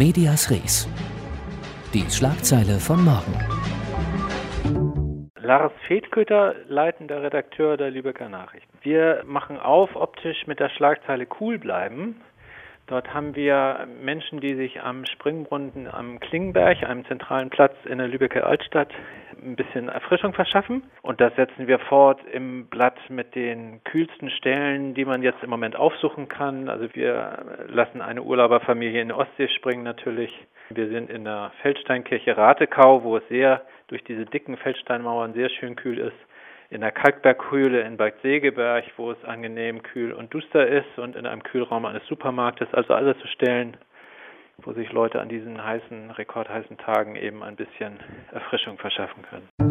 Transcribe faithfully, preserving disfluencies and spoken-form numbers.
Medias Res. Die Schlagzeile von morgen. Lars Fedkötter, leitender Redakteur der Lübecker Nachrichten. Wir machen auf optisch mit der Schlagzeile Cool bleiben. Dort haben wir Menschen, die sich am Springbrunnen am Klingenberg, einem zentralen Platz in der Lübecker Altstadt, ein bisschen Erfrischung verschaffen. Und das setzen wir fort im Blatt mit den kühlsten Stellen, die man jetzt im Moment aufsuchen kann. Also wir lassen eine Urlauberfamilie in die Ostsee springen natürlich. Wir sind in der Feldsteinkirche Ratekau, wo es sehr durch diese dicken Feldsteinmauern sehr schön kühl ist. In der Kalkberghöhle in Bad Segeberg, wo es angenehm kühl und duster ist, und in einem Kühlraum eines Supermarktes. Also alles so Stellen, wo sich Leute an diesen heißen, rekordheißen Tagen eben ein bisschen Erfrischung verschaffen können.